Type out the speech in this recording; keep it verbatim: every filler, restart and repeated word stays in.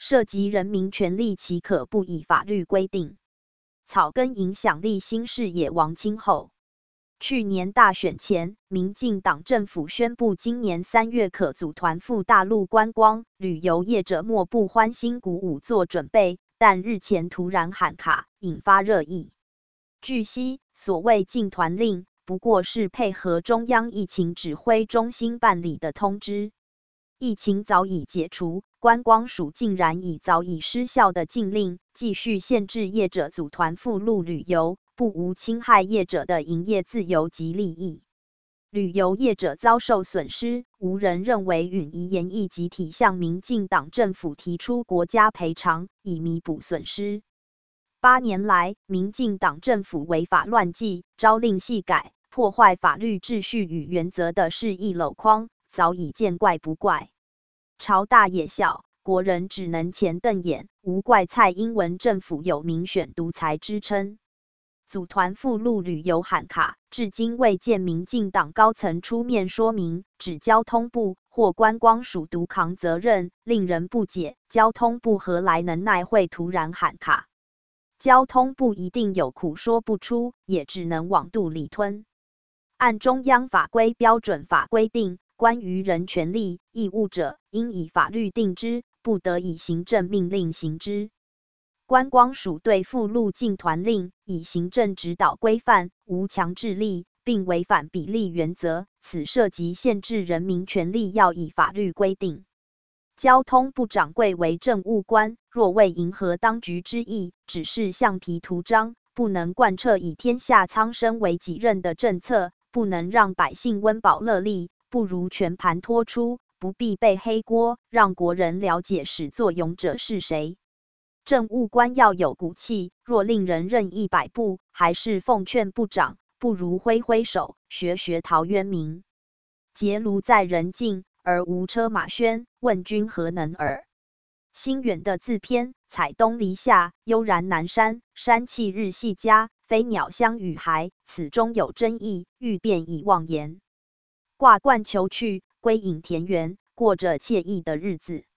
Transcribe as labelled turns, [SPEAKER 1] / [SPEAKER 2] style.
[SPEAKER 1] 涉及人民权利，岂可不以法律规定？草根影响力新视野王清后。去年大选前，民进党政府宣布，今年三月可组团赴大陆观光，旅游业者莫不欢欣鼓舞做准备，但日前突然喊卡，引发热议。据悉，所谓禁团令，不过是配合中央疫情指挥中心办理的通知。疫情早已解除，观光署竟然以早已失效的禁令，继续限制业者组团赴陆旅游，不无侵害业者的营业自由及利益。旅游业者遭受损失，无人认为允宜研议集体向民进党政府提出国家赔偿，以弥补损失。八年来，民进党政府违法乱纪、朝令夕改、破坏法律秩序与原则的肆意箩筐，早已见怪不怪。朝大野小，国人只能前瞪眼，无怪蔡英文政府有民选独裁之称。组团赴陆旅游喊卡，至今未见民进党高层出面说明，指交通部或观光署独扛责任，令人不解。交通部何来能耐会突然喊卡？交通部一定有苦说不出，也只能往肚里吞。按中央法规标准法规定，关于人权利义务者，应以法律定之，不得以行政命令行之。观光署对赴陆禁团令，以行政指导规范，无强制力，并违反比例原则，此涉及限制人民权利，要以法律规定。交通部长贵为政务官，若为迎合当局之意，只是橡皮图章，不能贯彻以天下苍生为己任的政策，不能让百姓温饱乐利，不如全盘托出，不必背黑锅，让国人了解始作俑者是谁。政务官要有骨气，若令人任意摆布，还是奉劝部长，不如挥挥手，学学陶渊明。结庐在人境，而无车马喧，问君何能尔？心远的自篇，采东篱下，悠然南山，山气日夕佳，飞鸟相与还，此中有真意，欲辨已忘言。挂冠求去，归隐田园，过着惬意的日子。